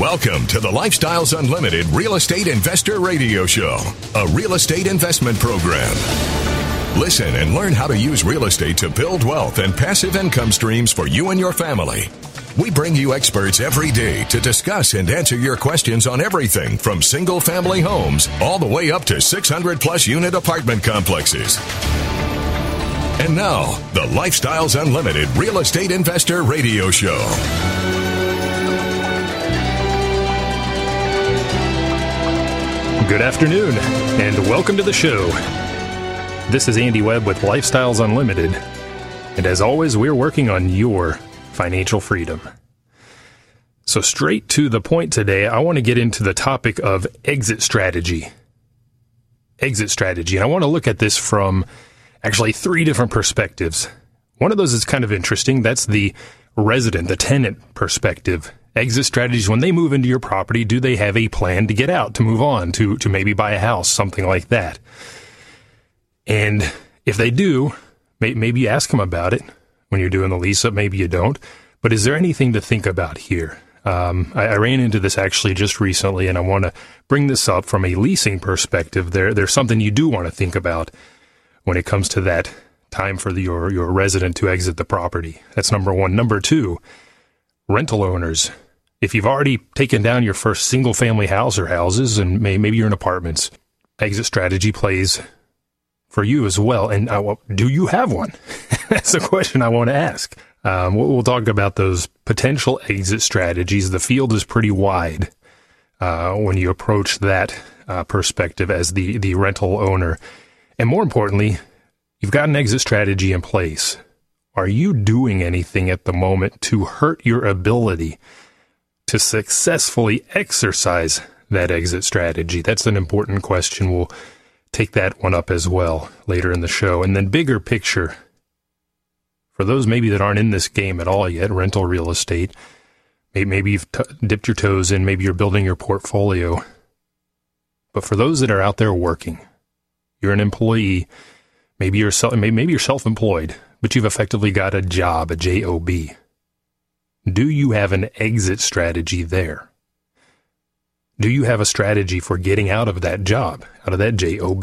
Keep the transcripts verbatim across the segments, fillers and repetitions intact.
Welcome to the Lifestyles Unlimited Real Estate Investor Radio Show, a real estate investment program. Listen and learn how to use real estate to build wealth and passive income streams for you and your family. We bring you experts every day to discuss and answer your questions on everything from single-family homes all the way up to six hundred plus unit apartment complexes. And now, the Lifestyles Unlimited Real Estate Investor Radio Show. Good afternoon, and welcome to the show. This is Andy Webb with Lifestyles Unlimited, and as always, we're working on your financial freedom. So straight to the point today, I want to get into the topic of exit strategy. Exit strategy, and I want to look at this from actually three different perspectives. One of those is kind of interesting. That's the resident, the tenant perspective. Exit strategies, when they move into your property, do they have a plan to get out, to move on, to, to maybe buy a house, something like that? And if they do, may, maybe you ask them about it when you're doing the lease up, maybe you don't. But is there anything to think about here? Um, I, I ran into this actually just recently, and I want to bring this up from a leasing perspective. There, there's something you do want to think about when it comes to that time for the, your, your resident to exit the property. That's number one. Number two, rental owners. If you've already taken down your first single-family house or houses, and may, maybe you're in apartments, exit strategy plays for you as well. And uh, well, do you have one? That's the question I want to ask. Um, we'll, we'll talk about those potential exit strategies. The field is pretty wide uh, when you approach that uh, perspective as the, the rental owner. And more importantly, you've got an exit strategy in place. Are you doing anything at the moment to hurt your ability to successfully exercise that exit strategy? That's an important question. We'll take that one up as well later in the show. And then bigger picture, for those maybe that aren't in this game at all yet, rental real estate, maybe you've t- dipped your toes in, maybe you're building your portfolio. But for those that are out there working, you're an employee, maybe you're, self- maybe you're self-employed, but you've effectively got a job, a job. Do you have an exit strategy there? Do you have a strategy for getting out of that job, out of that job?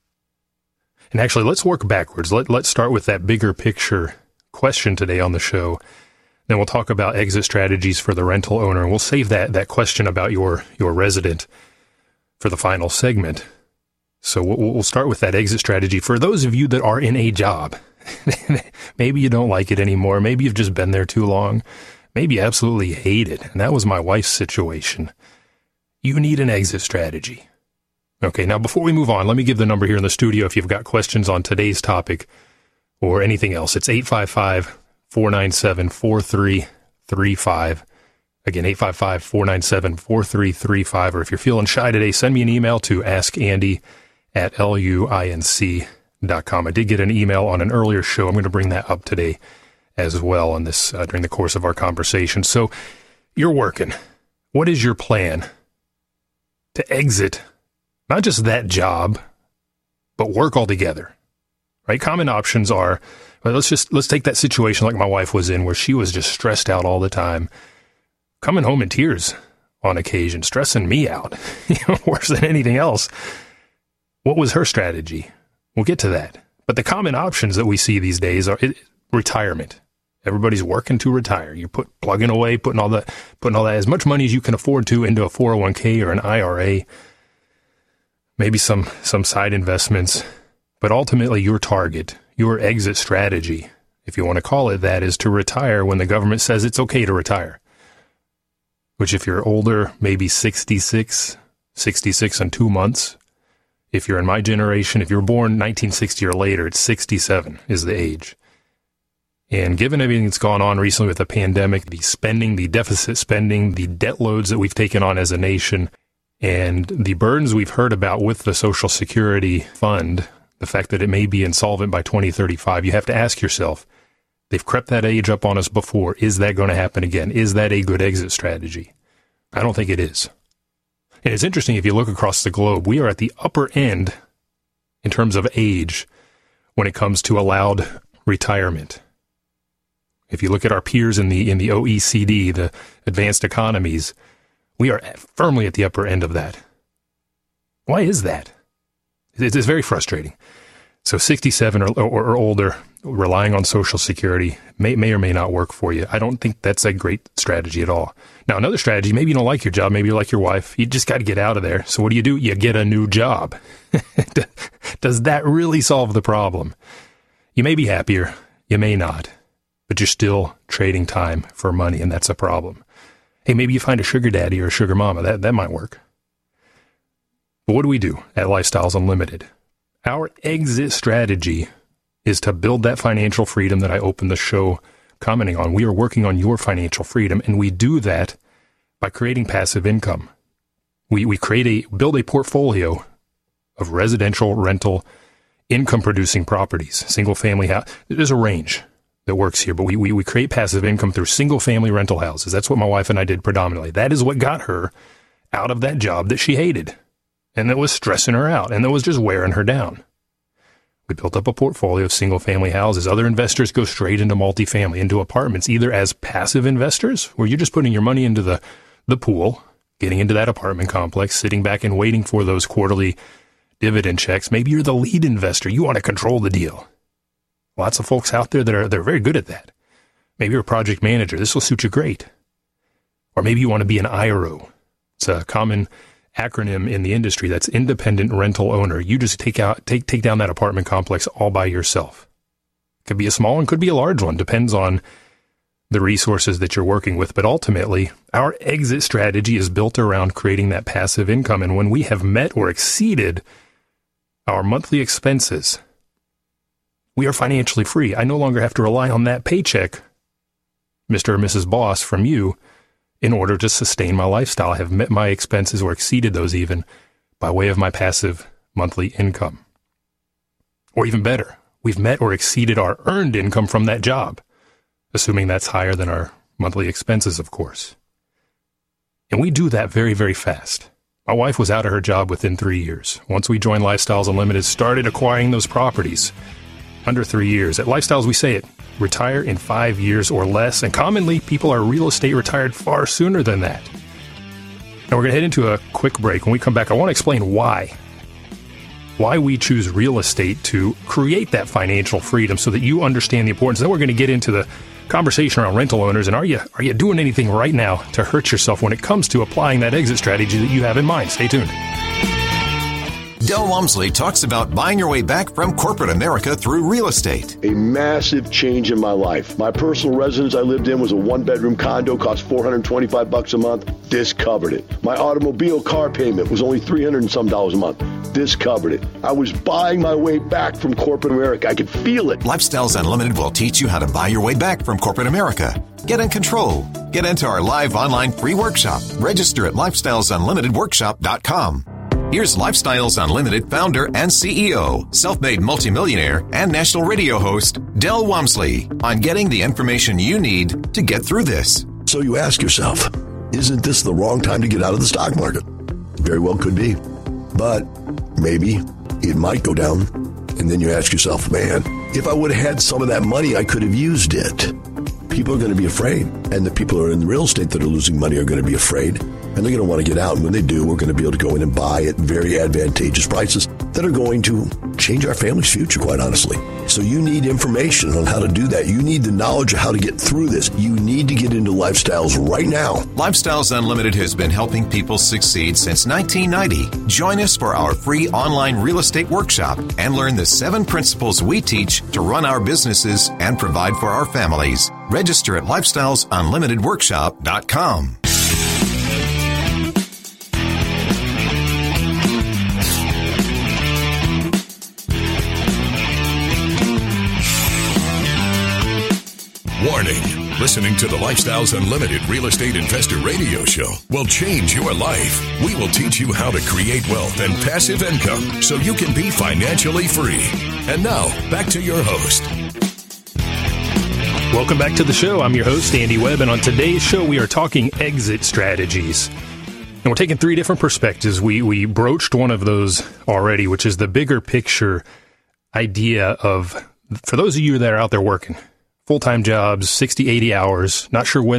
And actually, let's work backwards. Let, let's start with that bigger picture question today on the show. Then we'll talk about exit strategies for the rental owner, and we'll save that, that question about your, your resident for the final segment. So we'll, we'll start with that exit strategy. For those of you that are in a job, maybe you don't like it anymore. Maybe you've just been there too long. Maybe you absolutely hate it. And that was my wife's situation. You need an exit strategy. Okay, now before we move on, let me give the number here in the studio if you've got questions on today's topic or anything else. It's eight five five, four nine seven, four three three five. Again, eight five five, four nine seven, four three three five. Or if you're feeling shy today, send me an email to askandy at luinc dot com. I did get an email on an earlier show. I'm going to bring that up today as well on this uh, during the course of our conversation. So you're working. What is your plan to exit not just that job, but work altogether? Right? Common options are, well, let's just let's take that situation like my wife was in, where she was just stressed out all the time, coming home in tears on occasion, stressing me out, you know, worse than anything else. What was her strategy? We'll get to that. But the common options that we see these days are it, retirement. Everybody's working to retire. You're put plugging away, putting all that, putting all that, as much money as you can afford to into a four oh one k or an I R A, maybe some, some side investments. But ultimately your target, your exit strategy, if you want to call it that, is to retire when the government says it's okay to retire. Which if you're older, maybe sixty-six, sixty-six and two months. If you're in my generation, if you're born nineteen sixty or later, it's sixty-seven is the age. And given everything that's gone on recently with the pandemic, the spending, the deficit spending, the debt loads that we've taken on as a nation, and the burdens we've heard about with the Social Security Fund, the fact that it may be insolvent by twenty thirty-five, you have to ask yourself, they've crept that age up on us before. Is that going to happen again? Is that a good exit strategy? I don't think it is. And it's interesting, if you look across the globe, we are at the upper end in terms of age when it comes to allowed retirement. If you look at our peers in the in the O E C D, the advanced economies, We are firmly at the upper end of that. Why is that? It's, it's very frustrating. So sixty-seven or, or, or older, relying on Social Security may, may or may not work for you. I don't think that's a great strategy at all. Now, another strategy, maybe you don't like your job, maybe you like your wife. You just got to get out of there. So what do you do? You get a new job. Does that really solve the problem? You may be happier, you may not, but you're still trading time for money, and that's a problem. Hey, maybe you find a sugar daddy or a sugar mama. That, that might work. But what do we do at Lifestyles Unlimited? Our exit strategy is to build that financial freedom that I opened the show commenting on. We are working on your financial freedom, and we do that by creating passive income. We we create a build a portfolio of residential rental income producing properties, single family house. There's a range that works here, but we, we we create passive income through single family rental houses. That's what my wife and I did predominantly. That is what got her out of that job that she hated and that was stressing her out and that was just wearing her down. We built up a portfolio of single-family houses. Other investors go straight into multifamily, into apartments, either as passive investors, where you're just putting your money into the, the pool, getting into that apartment complex, sitting back and waiting for those quarterly dividend checks. Maybe you're the lead investor. You want to control the deal. Lots of folks out there that are they're very good at that. Maybe you're a project manager. This will suit you great. Or maybe you want to be an I R O. It's a common acronym in the industry. That's independent rental owner. You just take out take take down that apartment complex all by yourself. Could be a small one, could be a large one, depends on the resources that you're working with. But ultimately, our exit strategy is built around creating that passive income. And when we have met or exceeded our monthly expenses, we are financially free. I no longer have to rely on that paycheck, Mister or Missus Boss, from you in order to sustain my lifestyle. I have met my expenses or exceeded those even by way of my passive monthly income. Or even better, we've met or exceeded our earned income from that job, assuming that's higher than our monthly expenses, of course. And we do that very, very fast. My wife was out of her job within three years. Once we joined Lifestyles Unlimited, started acquiring those properties under three years. At Lifestyles, we say it. Retire in five years or less, and commonly people are real estate retired far sooner than that. Now we're going to head into a quick break. When we come back, I want to explain why. Why we choose real estate to create that financial freedom so that you understand the importance. Then we're going to get into the conversation around rental owners, and are you are you doing anything right now to hurt yourself when it comes to applying that exit strategy that you have in mind? Stay tuned. Del Walmsley talks about buying your way back from corporate America through real estate. A massive change in my life. My personal residence I lived in was a one-bedroom condo, cost four hundred twenty-five bucks a month. This covered it. My automobile car payment was only three hundred and some dollars a month. This covered it. I was buying my way back from corporate America. I could feel it. Lifestyles Unlimited will teach you how to buy your way back from corporate America. Get in control. Get into our live online free workshop. Register at lifestyles unlimited workshop dot com. Here's Lifestyles Unlimited founder and C E O, self-made multimillionaire, and national radio host, Del Walmsley, on getting the information you need to get through this. So you ask yourself, isn't this the wrong time to get out of the stock market? Very well could be. But maybe it might go down. And then you ask yourself, man, if I would have had some of that money, I could have used it. People are going to be afraid. And the people who are in real estate that are losing money are going to be afraid. And they're going to want to get out. And when they do, we're going to be able to go in and buy at very advantageous prices that are going to change our family's future, quite honestly. So you need information on how to do that. You need the knowledge of how to get through this. You need to get into Lifestyles right now. Lifestyles Unlimited has been helping people succeed since nineteen ninety. Join us for our free online real estate workshop and learn the seven principles we teach to run our businesses and provide for our families. Register at lifestyles unlimited workshop dot com. Warning. Listening to the Lifestyles Unlimited Real Estate Investor Radio Show will change your life. We will teach you how to create wealth and passive income so you can be financially free. And now, back to your host. Welcome back to the show. I'm your host, Andy Webb, and on today's show, we are talking exit strategies. And we're taking three different perspectives. We we broached one of those already, which is the bigger picture idea of, for those of you that are out there working, full-time jobs, sixty, eighty hours, not sure when,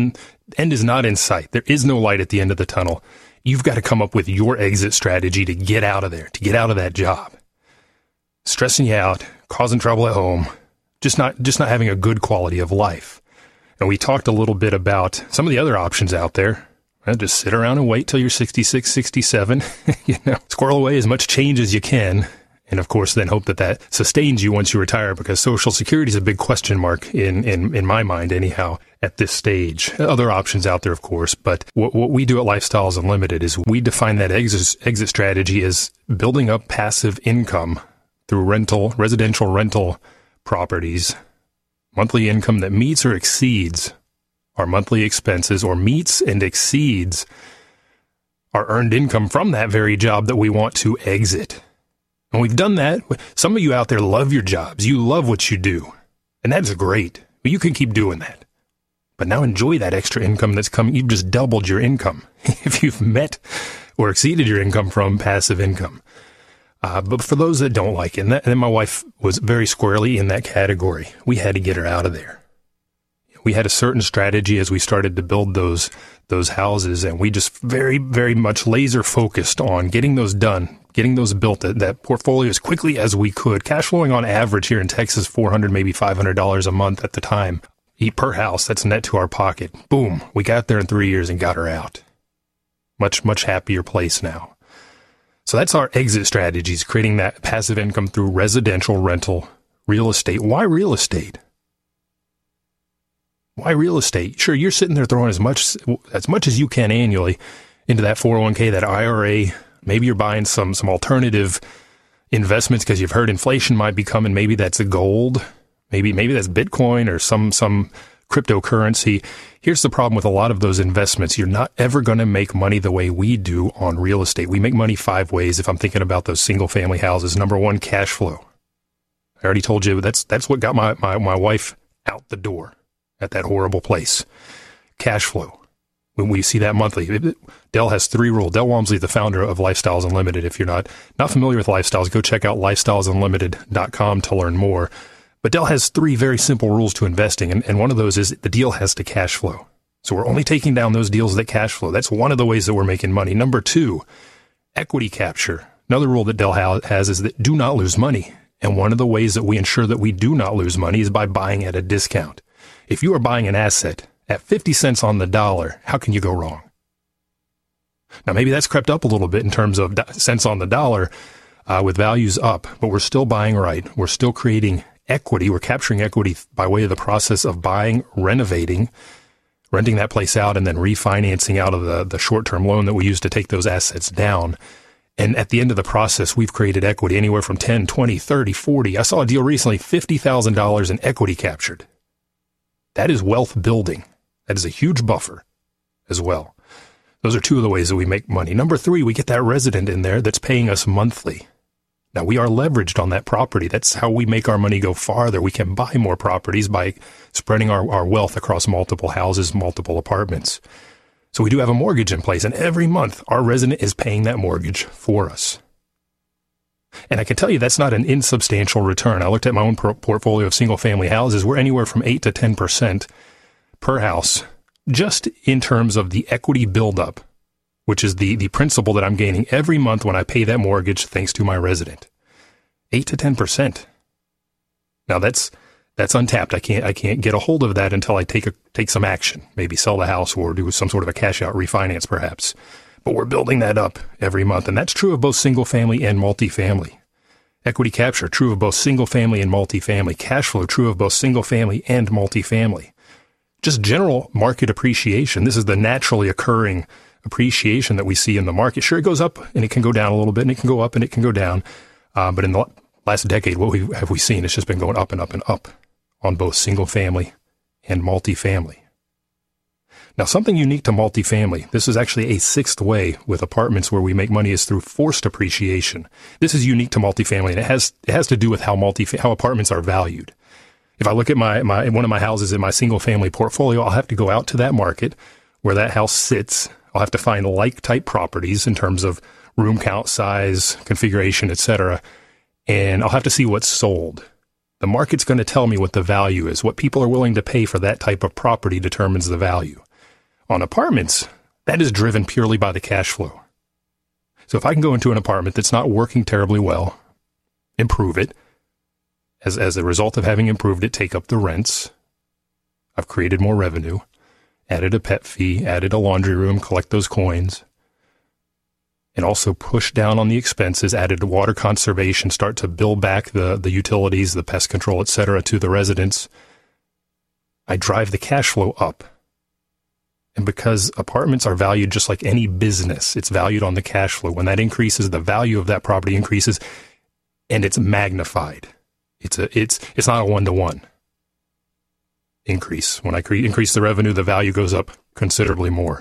end is not in sight. There is no light at the end of the tunnel. You've got to come up with your exit strategy to get out of there, to get out of that job. Stressing you out, causing trouble at home, just not just not having a good quality of life. And we talked a little bit about some of the other options out there. Well, just sit around and wait till you're sixty-six, sixty-seven, you know, squirrel away as much change as you can. And of course, then hope that that sustains you once you retire, because Social Security is a big question mark in, in, in my mind anyhow at this stage. Other options out there, of course, but what, what we do at Lifestyles Unlimited is we define that exit, exit strategy as building up passive income through rental, residential rental properties, monthly income that meets or exceeds our monthly expenses, or meets and exceeds our earned income from that very job that we want to exit. And we've done that. Some of you out there love your jobs. You love what you do. And that's great. You can keep doing that. But now enjoy that extra income that's coming. You've just doubled your income if you've met or exceeded your income from passive income. Uh, but for those that don't like it, and, that, and my wife was very squarely in that category, we had to get her out of there. We had a certain strategy as we started to build those those houses, and we just very, very much laser focused on getting those done, getting those built, that, that portfolio as quickly as we could. Cash flowing on average here in Texas, four hundred dollars, maybe five hundred dollars a month at the time. Eat per house, that's net to our pocket. Boom, we got there in three years and got her out. Much, much happier place now. So that's our exit strategies, creating that passive income through residential rental real estate. Why real estate? Why real estate? Sure, you're sitting there throwing as much as much as you can annually into that four oh one k, that I R A. Maybe you're buying some some alternative investments because you've heard inflation might be coming. Maybe that's a gold. Maybe maybe that's Bitcoin or some some cryptocurrency. Here's the problem with a lot of those investments. You're not ever going to make money the way we do on real estate. We make money five ways. If I'm thinking about those single family houses, number one, cash flow. I already told you that's that's what got my my, my wife out the door at that horrible place. Cash flow. When we see that monthly, Del has three rules. Del Walmsley, the founder of Lifestyles Unlimited. If you're not, not familiar with Lifestyles, go check out lifestyles unlimited dot com to learn more. But Del has three very simple rules to investing, and, and one of those is the deal has to cash flow. So we're only taking down those deals that cash flow. That's one of the ways that we're making money. Number two, equity capture. Another rule that Del has is that do not lose money. And one of the ways that we ensure that we do not lose money is by buying at a discount. If you are buying an asset at fifty cents on the dollar, how can you go wrong? Now, maybe that's crept up a little bit in terms of cents on the dollar uh, with values up, but we're still buying right. We're still creating equity. We're capturing equity by way of the process of buying, renovating, renting that place out, and then refinancing out of the, the short-term loan that we used to take those assets down. And at the end of the process, we've created equity anywhere from ten, twenty, thirty, forty. I saw a deal recently, fifty thousand dollars in equity captured. That is wealth building. That is a huge buffer as well. Those are two of the ways that we make money. Number three, we get that resident in there that's paying us monthly. Now, we are leveraged on that property. That's how we make our money go farther. We can buy more properties by spreading our, our wealth across multiple houses, multiple apartments. So we do have a mortgage in place, and every month our resident is paying that mortgage for us. And I can tell you that's not an insubstantial return. I looked at my own pro- portfolio of single-family houses. We're anywhere from eight to ten percent per house, just in terms of the equity buildup, which is the, the principal that I'm gaining every month when I pay that mortgage thanks to my resident. eight to ten percent. Now, that's that's untapped. I can't I can't get a hold of that until I take a, take some action, maybe sell the house or do some sort of a cash-out refinance, perhaps. But we're building that up every month, and that's true of both single-family and multifamily. Equity capture, true of both single-family and multifamily. Cash flow, true of both single-family and multifamily. Just general market appreciation. This is the naturally occurring appreciation that we see in the market. Sure, it goes up, and it can go down a little bit, and it can go up, and it can go down. Uh, but in the last decade, what we, have we seen? It's just been going up and up and up on both single-family and multifamily. Now, something unique to multifamily, this is actually a sixth way with apartments where we make money, is through forced appreciation. This is unique to multifamily, and it has it has to do with how multi how apartments are valued. If I look at my, my one of my houses in my single-family portfolio, I'll have to go out to that market where that house sits. I'll have to find like-type properties in terms of room count, size, configuration, et cetera, and I'll have to see what's sold. The market's going to tell me what the value is. What people are willing to pay for that type of property determines the value. On apartments, that is driven purely by the cash flow. So if I can go into an apartment that's not working terribly well, improve it, as, as a result of having improved it, take up the rents, I've created more revenue, added a pet fee, added a laundry room, collect those coins, and also push down on the expenses, added water conservation, start to build back the, the utilities, the pest control, et cetera, to the residents. I drive the cash flow up. And because apartments are valued just like any business, it's valued on the cash flow. When that increases, the value of that property increases, and it's magnified. It's a it's it's not a one-to-one increase. When I cre- increase the revenue, the value goes up considerably more.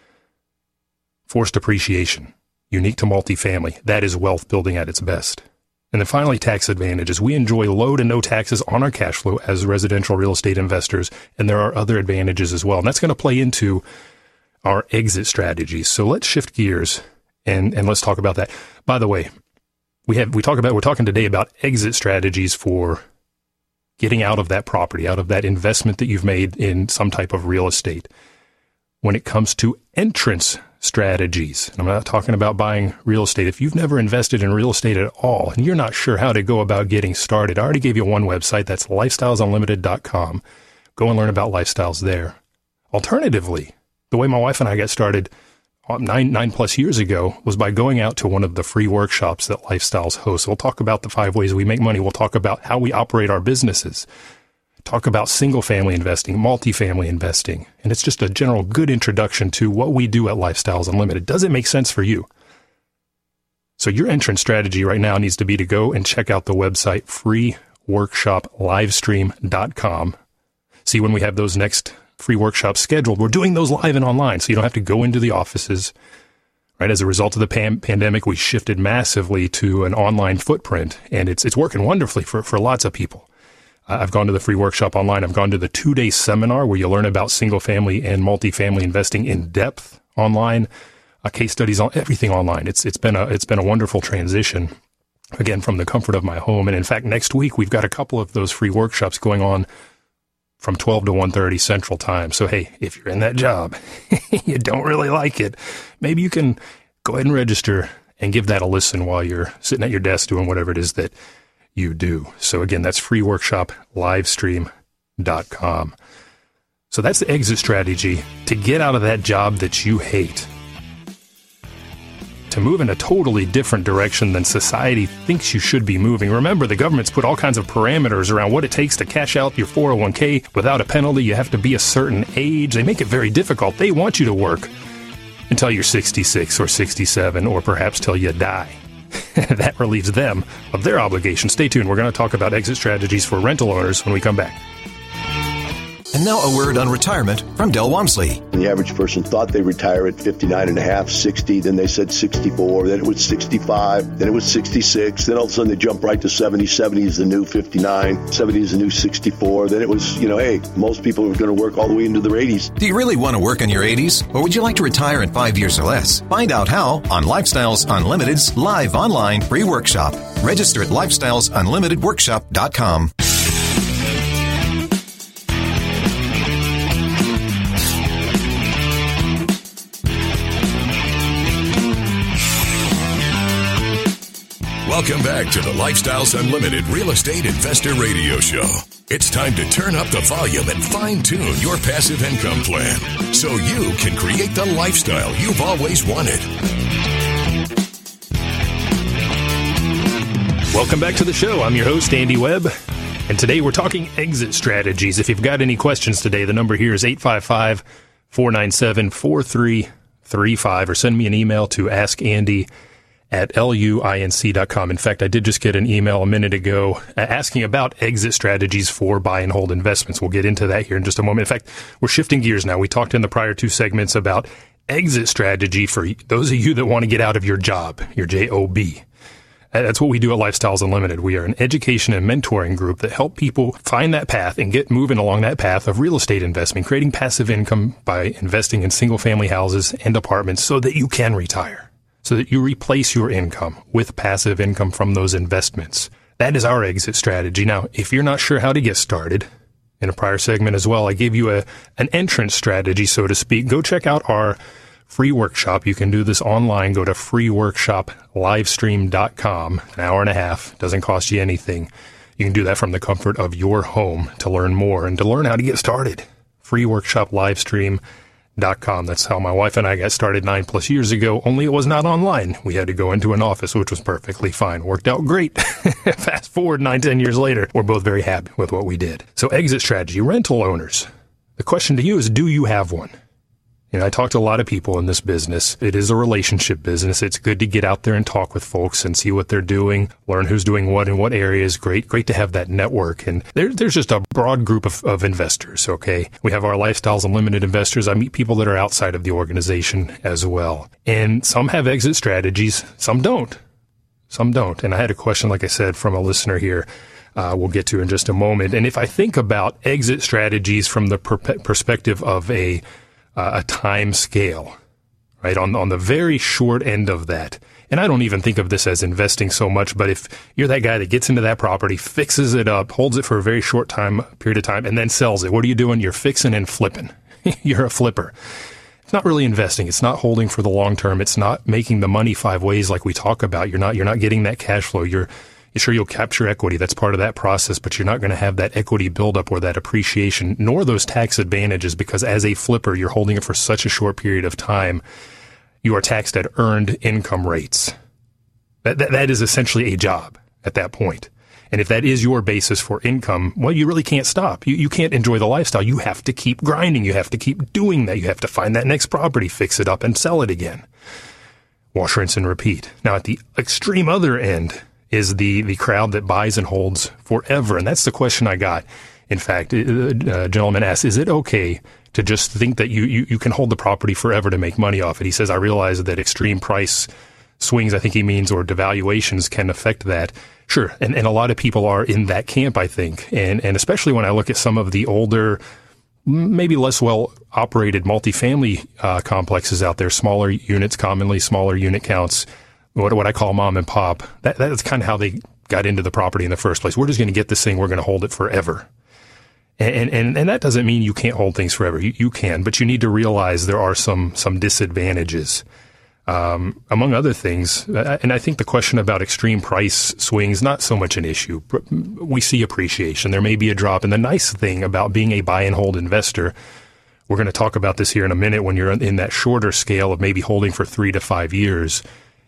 Forced appreciation, unique to multifamily. That is wealth building at its best. And then finally, tax advantages. We enjoy low to no taxes on our cash flow as residential real estate investors, and there are other advantages as well. And that's going to play into our exit strategies. So let's shift gears and, and let's talk about that. By the way, we have we talk about we're talking today about exit strategies for getting out of that property, out of that investment that you've made in some type of real estate. When it comes to entrance strategies, and I'm not talking about buying real estate. If you've never invested in real estate at all and you're not sure how to go about getting started, I already gave you one website. That's lifestyles unlimited dot com. Go and learn about lifestyles there. Alternatively, the way my wife and I got started nine, nine plus years ago was by going out to one of the free workshops that Lifestyles hosts. We'll talk about the five ways we make money. We'll talk about how we operate our businesses. Talk about single-family investing, multifamily investing, and it's just a general good introduction to what we do at Lifestyles Unlimited. Does it make sense for you? So your entrance strategy right now needs to be to go and check out the website free workshop livestream dot com. See when we have those next free workshops scheduled. We're doing those live and online, so you don't have to go into the offices. Right, as a result of the pan- pandemic, we shifted massively to an online footprint, and it's it's working wonderfully for, for lots of people. I've gone to the free workshop online. I've gone to the two-day seminar where you learn about single-family and multifamily investing in depth online, uh, case studies on everything online. It's it's been a it's been a wonderful transition, again, from the comfort of my home. And in fact, next week we've got a couple of those free workshops going on from twelve to one thirty Central Time. So hey, if you're in that job, you don't really like it, maybe you can go ahead and register and give that a listen while you're sitting at your desk doing whatever it is that you do. So again, that's free workshop livestream dot com. So that's the exit strategy to get out of that job that you hate, to move in a totally different direction than society thinks you should be moving. Remember, the government's put all kinds of parameters around what it takes to cash out your four oh one k without a penalty. You have to be a certain age. They make it very difficult. They want you to work until you're sixty-six or sixty-seven or perhaps till you die. That relieves them of their obligation. Stay tuned. We're going to talk about exit strategies for rental owners when we come back. And now a word on retirement from Del Walmsley. The average person thought they retire at fifty-nine and a half, sixty, then they said sixty-four, then it was sixty-five, then it was sixty-six, then all of a sudden they jump right to seventy. seventy is the new fifty-nine, seventy is the new sixty-four. Then it was, you know, hey, most people are going to work all the way into their eighties. Do you really want to work in your eighties? Or would you like to retire in five years or less? Find out how on Lifestyles Unlimited's live online free workshop. Register at lifestyles unlimited workshop dot com. Welcome back to the Lifestyles Unlimited Real Estate Investor Radio Show. It's time to turn up the volume and fine-tune your passive income plan so you can create the lifestyle you've always wanted. Welcome back to the show. I'm your host, Andy Webb, and today we're talking exit strategies. If you've got any questions today, the number here is eight five five, four nine seven, four three three five, or send me an email to ask andy at luinc dot com. In fact, I did just get an email a minute ago asking about exit strategies for buy and hold investments. We'll get into that here in just a moment. In fact, we're shifting gears now. We talked in the prior two segments about exit strategy for those of you that want to get out of your job, your J O B. That's what we do at Lifestyles Unlimited. We are an education and mentoring group that help people find that path and get moving along that path of real estate investment, creating passive income by investing in single-family houses and apartments so that you can retire, so that you replace your income with passive income from those investments. That is our exit strategy. Now, if you're not sure how to get started, in a prior segment as well. I gave you a an entrance strategy, so to speak. Go check out our free workshop. You can do this online. Go to free workshop livestream dot com. An hour and a half. Doesn't cost you anything. You can do that from the comfort of your home to learn more and to learn how to get started. free workshop livestream dot com. That's how my wife and I got started nine plus years ago, only it was not online. We had to go into an office, which was perfectly fine. Worked out great. Fast forward nine, ten years later, we're both very happy with what we did. So exit strategy, rental owners. The question to you is, do you have one? You know, I talk to a lot of people in this business. It is a relationship business. It's good to get out there and talk with folks and see what they're doing, learn who's doing what in what areas. Great, great to have that network. And there, there's just a broad group of, of investors, okay? We have our Lifestyles Unlimited investors. I meet people that are outside of the organization as well. And some have exit strategies, some don't. Some don't. And I had a question, like I said, from a listener here. Uh, we'll get to in just a moment. And if I think about exit strategies from the per- perspective of a Uh, a time scale, right? On, on the very short end of that. And I don't even think of this as investing so much, but if you're that guy that gets into that property, fixes it up, holds it for a very short time, period of time, and then sells it, what are you doing? You're fixing and flipping. You're a flipper. It's not really investing. It's not holding for the long term. It's not making the money five ways like we talk about. You're not, you're not getting that cash flow. You're, Sure, you'll capture equity. That's part of that process, but you're not going to have that equity buildup or that appreciation, nor those tax advantages, because as a flipper, you're holding it for such a short period of time. You are taxed at earned income rates. That, that, that is essentially a job at that point. And if that is your basis for income, well, you really can't stop. You, you can't enjoy the lifestyle. You have to keep grinding. You have to keep doing that. You have to find that next property, fix it up, and sell it again. Wash, rinse, and repeat. Now, at the extreme other end is the, the crowd that buys and holds forever. And that's the question I got. In fact, a gentleman asked, is it okay to just think that you, you, you can hold the property forever to make money off it? He says, I realize that extreme price swings, I think he means, or devaluations can affect that. Sure. And, and a lot of people are in that camp, I think. And, and especially when I look at some of the older, maybe less well operated multifamily uh, complexes out there, smaller units, commonly smaller unit counts, What, what I call mom and pop, that, that's kind of how they got into the property in the first place. We're just going to get this thing. We're going to hold it forever. And, and, and that doesn't mean you can't hold things forever. You, you can, but you need to realize there are some, some disadvantages. Um, among other things, and I think the question about extreme price swings, not so much an issue. We see appreciation. There may be a drop. And the nice thing about being a buy and hold investor, we're going to talk about this here in a minute when you're in that shorter scale of maybe holding for three to five years.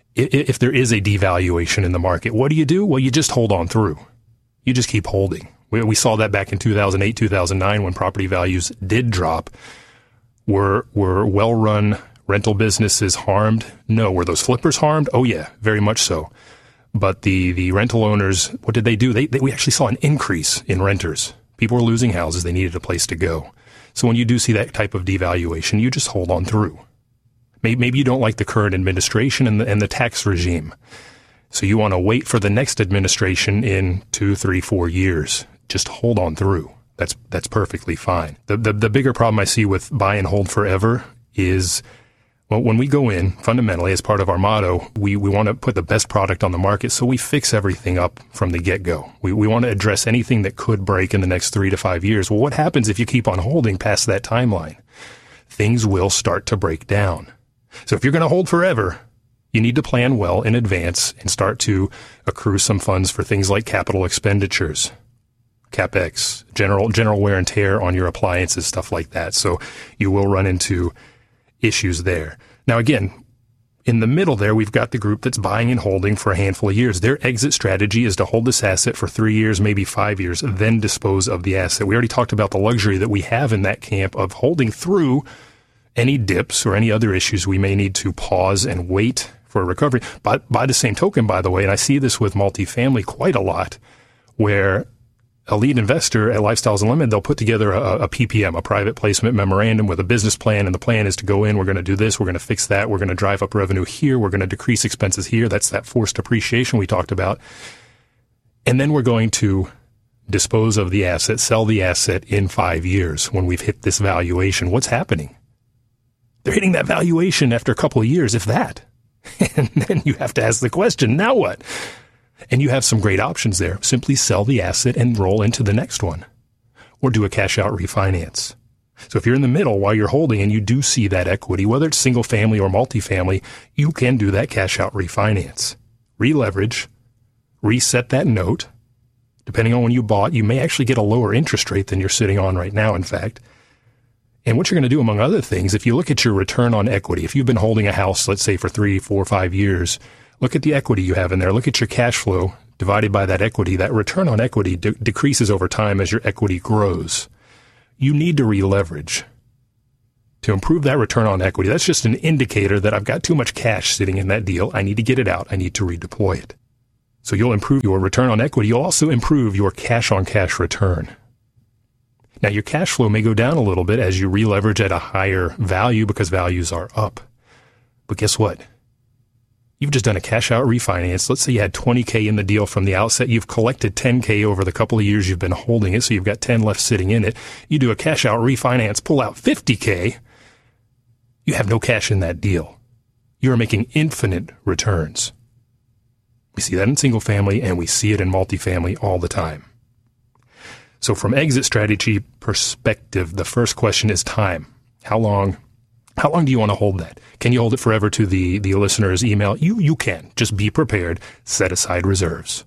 If there is a devaluation in the market, what do you do? Well, you just hold on through. You just keep holding. We, we saw that back in two thousand eight, two thousand nine when property values did drop. Were, were well-run rental businesses harmed? No. Were those flippers harmed? Oh, yeah, very much so. But the, the rental owners, what did they do? They, they, we actually saw an increase in renters. People were losing houses. They needed a place to go. So when you do see that type of devaluation, you just hold on through. Maybe you don't like the current administration and the, and the tax regime. So you want to wait for the next administration in two, three, four years. Just hold on through. That's that's perfectly fine. The, the, the bigger problem I see with buy and hold forever is, well, when we go in, fundamentally, as part of our motto, we, we want to put the best product on the market, so we fix everything up from the get-go. We, we want to address anything that could break in the next three to five years. Well, what happens if you keep on holding past that timeline? Things will start to break down. So if you're going to hold forever, you need to plan well in advance and start to accrue some funds for things like capital expenditures, CapEx, general general wear and tear on your appliances, stuff like that. So you will run into issues there. Now, again, in the middle there, we've got the group that's buying and holding for a handful of years. Their exit strategy is to hold this asset for three years, maybe five years, then dispose of the asset. We already talked about the luxury that we have in that camp of holding through any dips or any other issues. We may need to pause and wait for a recovery. But by the same token, by the way, and I see this with multifamily quite a lot, where a lead investor at Lifestyles Unlimited, they'll put together a, a P P M, a private placement memorandum with a business plan, and the plan is to go in, we're going to do this, we're going to fix that, we're going to drive up revenue here, we're going to decrease expenses here. That's that forced appreciation we talked about. And then we're going to dispose of the asset, sell the asset in five years when we've hit this valuation. What's happening? They're hitting that valuation after a couple of years, if that. And then you have to ask the question, now what? And you have some great options there. Simply sell the asset and roll into the next one. or do a cash-out refinance. So if you're in the middle while you're holding and you do see that equity, whether it's single-family or multifamily, you can do that cash-out refinance. Re-leverage, reset that note. Depending on when you bought, you may actually get a lower interest rate than you're sitting on right now, in fact. And what you're going to do, among other things, if you look at your return on equity, if you've been holding a house, let's say for three, four, five years, look at the equity you have in there. Look at your cash flow divided by that equity. That return on equity de- decreases over time as your equity grows. You need to re-leverage to improve that return on equity. That's just an indicator that I've got too much cash sitting in that deal. I need to get it out. I need to redeploy it. So you'll improve your return on equity. You'll also improve your cash-on-cash return. Now, your cash flow may go down a little bit as you re-leverage at a higher value because values are up. But guess what? You've just done a cash-out refinance. Let's say you had twenty K in the deal from the outset. You've collected ten K over the couple of years you've been holding it, so you've got ten left sitting in it. You do a cash-out refinance, pull out fifty K. You have no cash in that deal. You are making infinite returns. We see that in single family, and we see it in multifamily all the time. So from exit strategy perspective, the first question is time. How long How long do you want to hold that? Can you hold it forever to the, the listener's email? You you can. Just be prepared. Set aside reserves.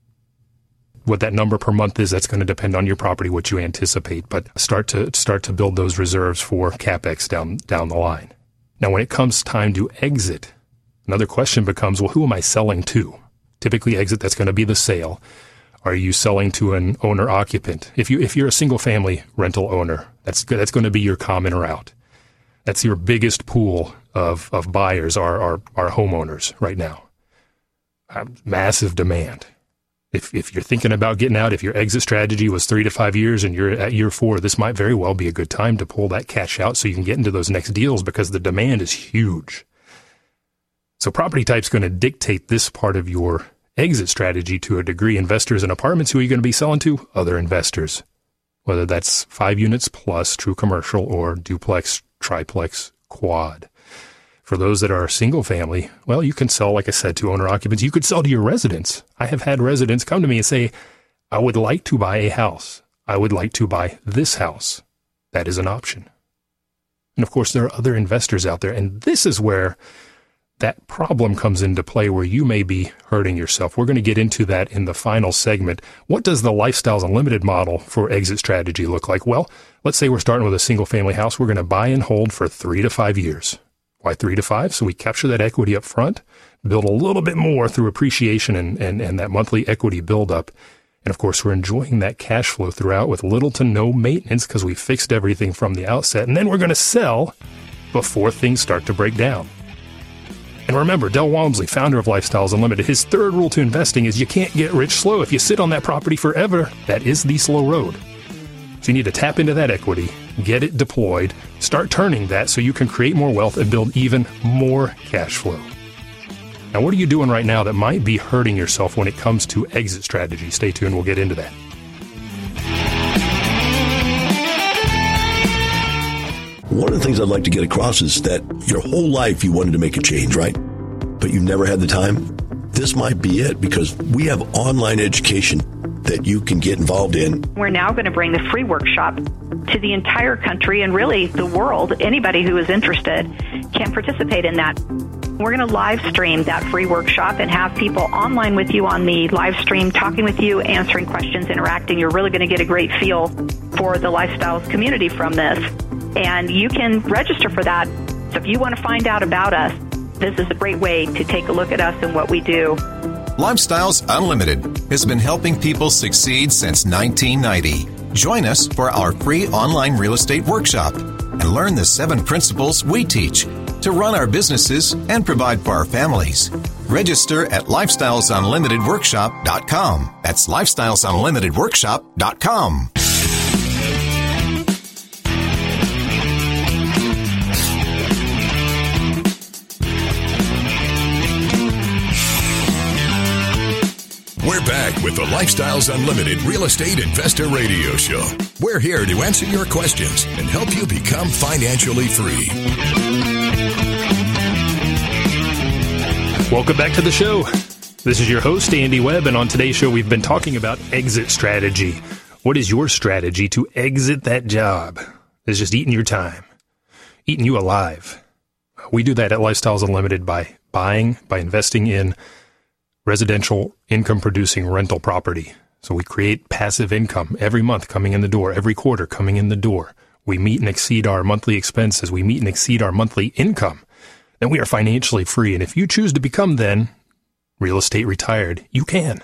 What that number per month is, that's going to depend on your property, what you anticipate. But start to start to build those reserves for CapEx down down the line. Now, when it comes time to exit, another question becomes, well, who am I selling to? Typically, exit, that's going to be the sale. Are you selling to an owner-occupant? If you if you're a single-family rental owner, that's that's going to be your common route. That's your biggest pool of, of buyers are, are, are homeowners right now. Uh, massive demand. If if you're thinking about getting out, if your exit strategy was three to five years and you're at year four, this might very well be a good time to pull that cash out so you can get into those next deals because the demand is huge. So property type's going to dictate this part of your exit strategy to a degree. Investors in apartments, who are you going to be selling to? Other investors. Whether that's five units plus, true commercial, or duplex, triplex, quad. For those that are single family, well, you can sell, like I said, to owner occupants. You could sell to your residents. I have had residents come to me and say, I would like to buy a house. I would like to buy this house. That is an option. And of course, there are other investors out there. And this is where that problem comes into play, where you may be hurting yourself. We're going to get into that in the final segment. What does the Lifestyles Unlimited model for exit strategy look like? Well, let's say we're starting with a single family house. We're going to buy and hold for three to five years. Why three to five? So we capture that equity up front, build a little bit more through appreciation and, and, and that monthly equity buildup. And of course, we're enjoying that cash flow throughout with little to no maintenance because we fixed everything from the outset. And then we're going to sell before things start to break down. And remember, Del Walmsley, founder of Lifestyles Unlimited, his third rule to investing is you can't get rich slow. If you sit on that property forever, that is the slow road. So you need to tap into that equity, get it deployed, start turning that so you can create more wealth and build even more cash flow. Now, what are you doing right now that might be hurting yourself when it comes to exit strategy? Stay tuned. We'll get into that. One of the things I'd like to get across is that your whole life you wanted to make a change, right? But you never had the time. This might be it, because we have online education that you can get involved in. We're now going to bring the free workshop to the entire country and really the world. Anybody who is interested can participate in that. We're going to live stream that free workshop and have people online with you on the live stream, talking with you, answering questions, interacting. You're really going to get a great feel for the Lifestyles community from this. And you can register for that. So if you want to find out about us, this is a great way to take a look at us and what we do. Lifestyles Unlimited has been helping people succeed since nineteen ninety. Join us for our free online real estate workshop and learn the seven principles we teach to run our businesses and provide for our families. Register at lifestyles unlimited workshop dot com. That's lifestyles unlimited workshop dot com. We're back with the Lifestyles Unlimited Real Estate Investor Radio Show. We're here to answer your questions and help you become financially free. Welcome back to the show. This is your host, Andy Webb, and on today's show, we've been talking about exit strategy. What is your strategy to exit that job that's just eating your time, eating you alive? We do that at Lifestyles Unlimited by buying, by investing in residential income-producing rental property. So we create passive income every month coming in the door, every quarter coming in the door. We meet and exceed our monthly expenses. We meet and exceed our monthly income. Then we are financially free. And if you choose to become then real estate retired, you can.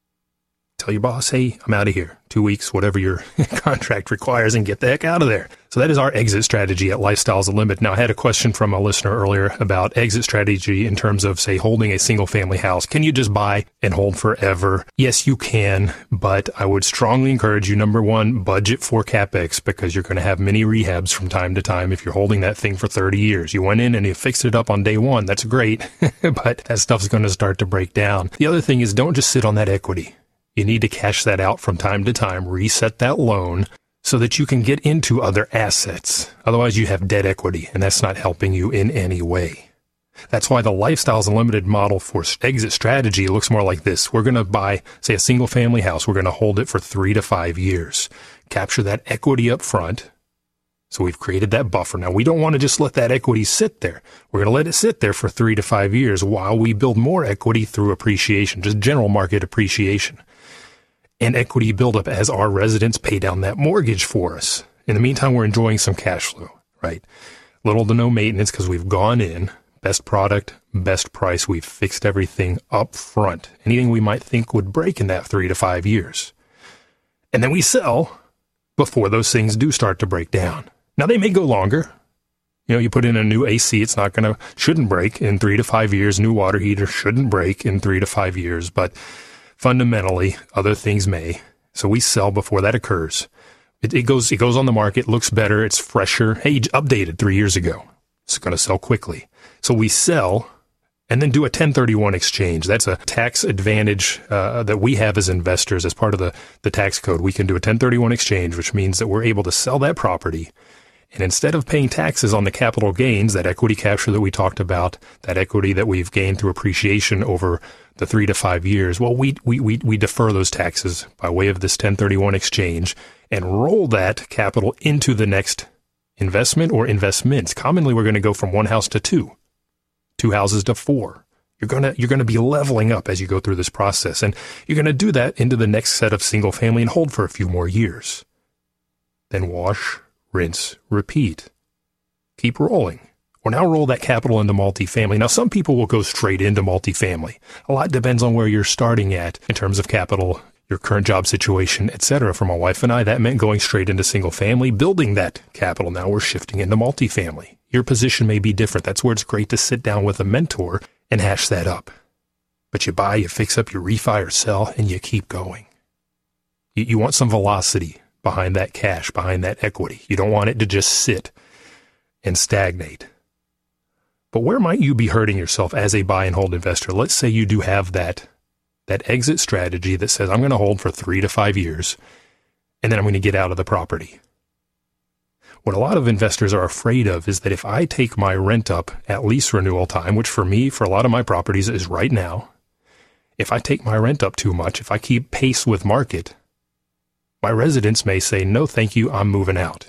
Tell your boss, hey, I'm out of here. Two weeks, whatever your contract requires, and get the heck out of there. So that is our exit strategy at Lifestyles Unlimited. Now, I had a question from a listener earlier about exit strategy in terms of, say, holding a single-family house. Can you just buy and hold forever? Yes, you can, but I would strongly encourage you, number one, budget for CapEx, because you're going to have many rehabs from time to time if you're holding that thing for thirty years. You went in and you fixed it up on day one. That's great, but that stuff's going to start to break down. The other thing is, don't just sit on that equity. You need to cash that out from time to time, reset that loan so that you can get into other assets. Otherwise, you have debt equity, and that's not helping you in any way. That's why the Lifestyles Unlimited model for exit strategy looks more like this. We're going to buy, say, a single-family house. We're going to hold it for three to five years. Capture that equity up front. So we've created that buffer. Now, we don't want to just let that equity sit there. We're going to let it sit there for three to five years while we build more equity through appreciation, just general market appreciation. And equity buildup as our residents pay down that mortgage for us. In the meantime, we're enjoying some cash flow, right? Little to no maintenance because we've gone in, best product, best price. We've fixed everything up front. Anything we might think would break in that three to five years. And then we sell before those things do start to break down. Now, they may go longer. You know, you put in a new A C, it's not going to, shouldn't break in three to five years. New water heater shouldn't break in three to five years, but fundamentally, other things may. So we sell before that occurs. It, it goes it goes on the market, looks better, it's fresher. Hey, updated three years ago. It's going to sell quickly. So we sell and then do a ten thirty-one exchange. That's a tax advantage uh, that we have as investors as part of the, the tax code. We can do a ten thirty-one exchange, which means that we're able to sell that property. And instead of paying taxes on the capital gains, that equity capture that we talked about, that equity that we've gained through appreciation over the three to five years, well, we, we, we, we defer those taxes by way of this ten thirty-one exchange and roll that capital into the next investment or investments. Commonly, we're going to go from one house to two, two houses to four. You're going to, you're going to be leveling up as you go through this process. And you're going to do that into the next set of single family and hold for a few more years. Then wash, rinse, repeat. Keep rolling. Or now roll that capital into multifamily. Now, some people will go straight into multifamily. A lot depends on where you're starting at in terms of capital, your current job situation, et cetera. For my wife and I, that meant going straight into single family, building that capital. Now we're shifting into multifamily. Your position may be different. That's where it's great to sit down with a mentor and hash that up. But you buy, you fix up, you refi or sell, and you keep going. You, you want some velocity behind that cash, behind that equity. You don't want it to just sit and stagnate. But where might you be hurting yourself as a buy and hold investor? Let's say you do have that, that exit strategy that says, I'm going to hold for three to five years, and then I'm going to get out of the property. What a lot of investors are afraid of is that if I take my rent up at lease renewal time, which for me, for a lot of my properties is right now, if I take my rent up too much, if I keep pace with market, my residents may say, no, thank you, I'm moving out.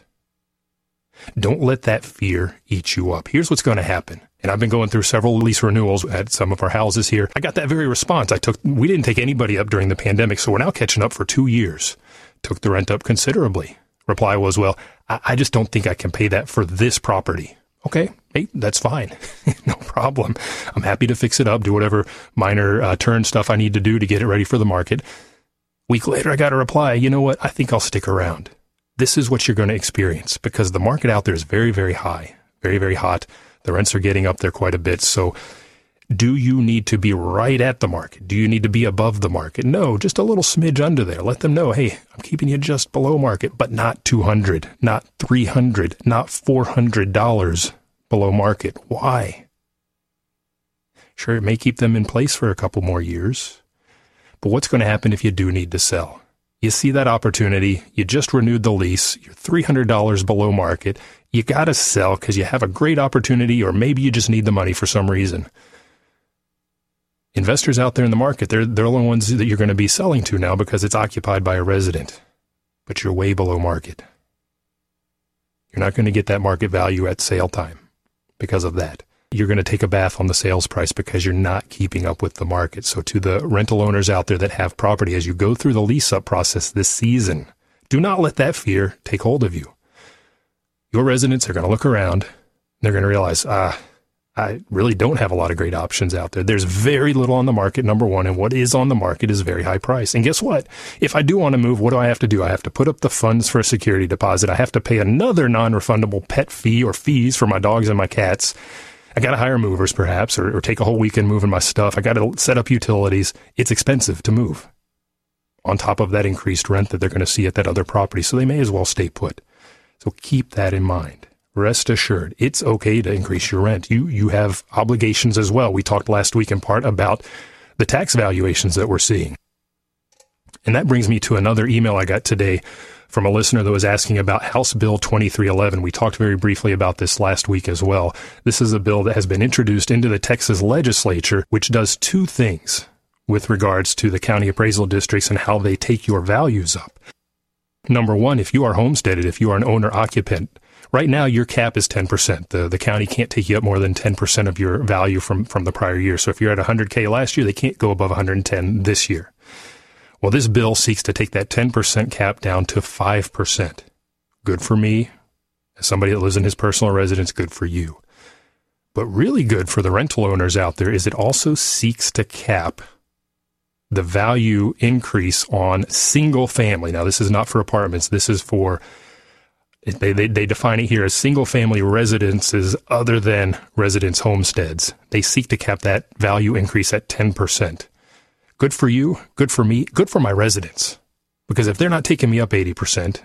Don't let that fear eat you up. Here's what's going to happen. And I've been going through several lease renewals at some of our houses here. I got that very response. I took, we didn't take anybody up during the pandemic, so we're now catching up for two years. Took the rent up considerably. Reply was, well, I, I just don't think I can pay that for this property. Okay, hey, that's fine. No problem. I'm happy to fix it up, do whatever minor uh, turn stuff I need to do to get it ready for the market. Week later, I got a reply, you know what, I think I'll stick around. This is what you're going to experience because the market out there is very, very high, very, very hot. The rents are getting up there quite a bit. So do you need to be right at the market? Do you need to be above the market? No, just a little smidge under there. Let them know, hey, I'm keeping you just below market, but not two hundred dollars, not three hundred dollars, not four hundred dollars below market. Why? Sure, it may keep them in place for a couple more years. But what's going to happen if you do need to sell? You see that opportunity, you just renewed the lease, you're three hundred dollars below market, you got to sell because you have a great opportunity or maybe you just need the money for some reason. Investors out there in the market, they're, they're the ones that you're going to be selling to now because it's occupied by a resident. but you're way below market. You're not going to get that market value at sale time because of that. You're going to take a bath on the sales price because you're not keeping up with the market. So to the rental owners out there that have property, as you go through the lease-up process this season, do not let that fear take hold of you. Your residents are going to look around. They're going to realize, ah, I really don't have a lot of great options out there. There's very little on the market, number one, and what is on the market is very high price. And guess what? If I do want to move, what do I have to do? I have to put up the funds for a security deposit. I have to pay another non-refundable pet fee or fees for my dogs and my cats. I got to hire movers perhaps, or, or take a whole weekend moving my stuff. I got to set up utilities. It's expensive to move on top of that increased rent that they're going to see at that other property. So they may as well stay put. So keep that in mind. Rest assured, it's okay to increase your rent. You you have obligations as well. We talked last week in part about the tax valuations that we're seeing. And that brings me to another email I got today from a listener that was asking about House Bill twenty-three eleven. We talked very briefly about this last week as well. This is a bill that has been introduced into the Texas legislature, which does two things with regards to the county appraisal districts and how they take your values up. Number one, if you are homesteaded, if you are an owner-occupant, right now your cap is ten percent. The the county can't take you up more than ten percent of your value from, from the prior year. So if you're at one hundred K last year, they can't go above one hundred ten this year. Well, this bill seeks to take that ten percent cap down to five percent. Good for me. As somebody that lives in his personal residence, good for you. But really good for the rental owners out there is it also seeks to cap the value increase on single family. Now, this is not for apartments. This is for, they, they, they define it here as single family residences other than residence homesteads. They seek to cap that value increase at ten percent. Good for you, good for me, good for my residents. Because if they're not taking me up eighty percent,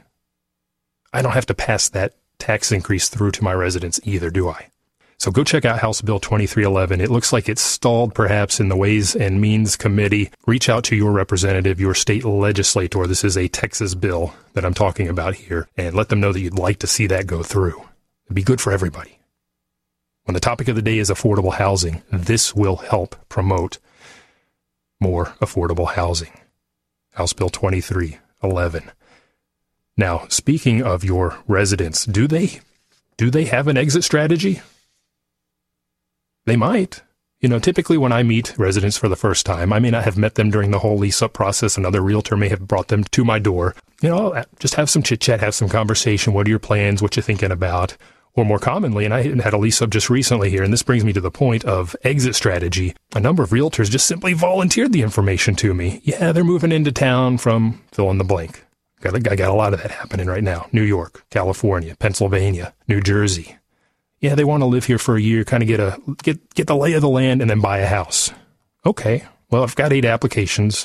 I don't have to pass that tax increase through to my residents either, do I? So go check out House Bill twenty-three eleven. It looks like it's stalled perhaps in the Ways and Means Committee. Reach out to your representative, your state legislator. This is a Texas bill that I'm talking about here, and let them know that you'd like to see that go through. It'd be good for everybody. When the topic of the day is affordable housing, this will help promote more affordable housing. House Bill twenty-three eleven. Now, speaking of your residents, do they do they have an exit strategy? They might. You know, typically when I meet residents for the first time, I may not have met them during the whole lease-up process. Another realtor may have brought them to my door. You know, just have some chit-chat, have some conversation. What are your plans? What you thinking about? Or more commonly, and I had a lease-up just recently here, and this brings me to the point of exit strategy. A number of realtors just simply volunteered the information to me. Yeah, they're moving into town from fill in the blank. Got, I got a lot of that happening right now. New York, California, Pennsylvania, New Jersey. Yeah, they want to live here for a year, kind of get a get get the lay of the land, and then buy a house. Okay, well, I've got eight applications.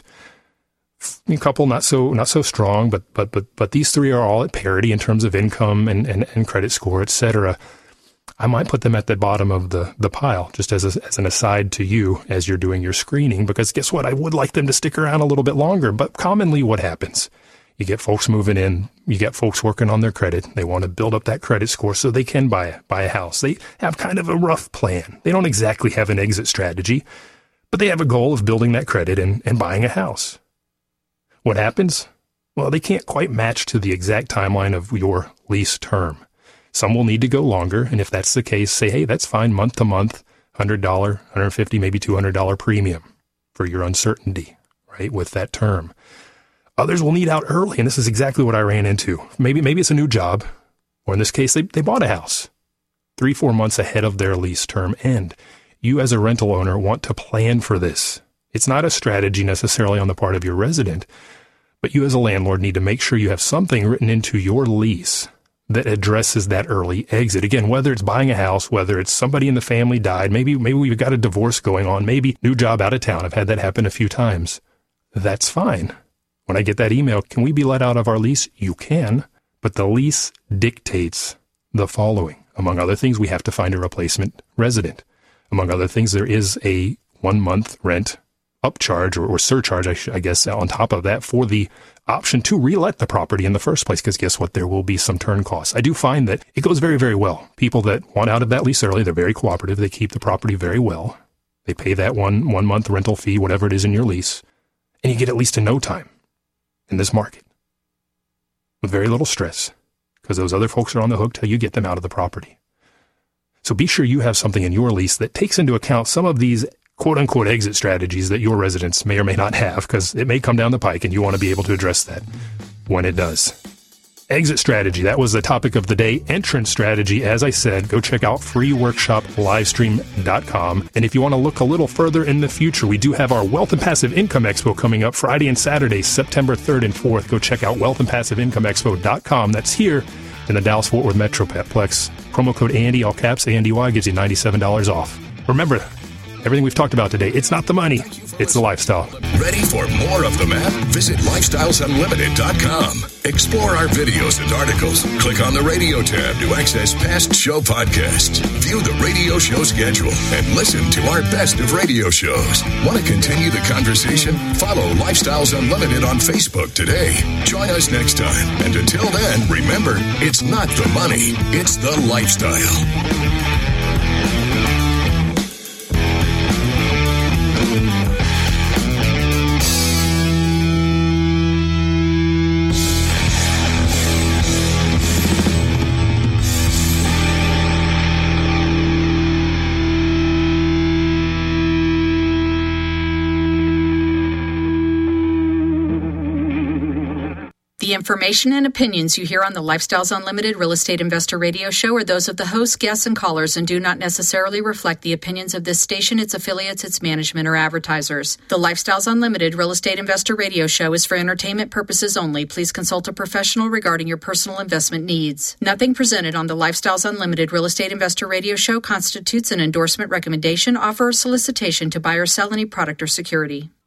A couple not so not so strong, but but but but these three are all at parity in terms of income and, and, and credit score, et cetera. I might put them at the bottom of the, the pile, just as a, as an aside to you as you're doing your screening, because guess what? I would like them to stick around a little bit longer. But commonly what happens? You get folks moving in, you get folks working on their credit. They want to build up that credit score so they can buy, buy a house. They have kind of a rough plan. They don't exactly have an exit strategy, but they have a goal of building that credit and, and buying a house. What happens? Well, they can't quite match to the exact timeline of your lease term. Some will need to go longer, and if that's the case, say, hey, that's fine, month to month, one hundred dollars, one hundred fifty dollars, maybe two hundred dollars premium for your uncertainty, right, with that term. Others will need out early, and this is exactly what I ran into. Maybe maybe it's a new job, or in this case, they, they bought a house three, four months ahead of their lease term end. You as a rental owner want to plan for this. It's not a strategy necessarily on the part of your resident, but you as a landlord need to make sure you have something written into your lease that addresses that early exit. Again, whether it's buying a house, whether it's somebody in the family died, maybe maybe we've got a divorce going on, maybe new job out of town. I've had that happen a few times. That's fine. When I get that email, can we be let out of our lease? You can, but the lease dictates the following. Among other things, we have to find a replacement resident. Among other things, there is a one-month rent upcharge or, or surcharge, I, sh- I guess, on top of that for the option to relet the property in the first place, because guess what? There will be some turn costs. I do find that it goes very, very well. People that want out of that lease early, they're very cooperative. They keep the property very well. They pay that one, one-month rental fee, whatever it is in your lease, and you get at least in no time in this market. with very little stress, because those other folks are on the hook till you get them out of the property. So be sure you have something in your lease that takes into account some of these quote-unquote exit strategies that your residents may or may not have, because it may come down the pike and you want to be able to address that when it does. Exit strategy, that was the topic of the day. Entrance strategy, as I said, go check out free workshop livestream dot com. And if you want to look a little further in the future, we do have our Wealth and Passive Income Expo coming up Friday and Saturday, September third and fourth. Go check out wealth and passive income expo dot com. That's here in the Dallas-Fort Worth Metroplex. Promo code Andy, all caps, A N D Y, gives you ninety-seven dollars off. Remember, everything we've talked about today, it's not the money, it's the lifestyle. Ready for more of the map? Visit lifestyles unlimited dot com. Explore our videos and articles. Click on the radio tab to access past show podcasts. View the radio show schedule and listen to our best of radio shows. Want to continue the conversation? Follow Lifestyles Unlimited on Facebook today. Join us next time. And until then, remember, it's not the money, it's the lifestyle. The information and opinions you hear on the Lifestyles Unlimited Real Estate Investor Radio Show are those of the hosts, guests, and callers and do not necessarily reflect the opinions of this station, its affiliates, its management, or advertisers. The Lifestyles Unlimited Real Estate Investor Radio Show is for entertainment purposes only. Please consult a professional regarding your personal investment needs. Nothing presented on the Lifestyles Unlimited Real Estate Investor Radio Show constitutes an endorsement, recommendation, offer, or solicitation to buy or sell any product or security.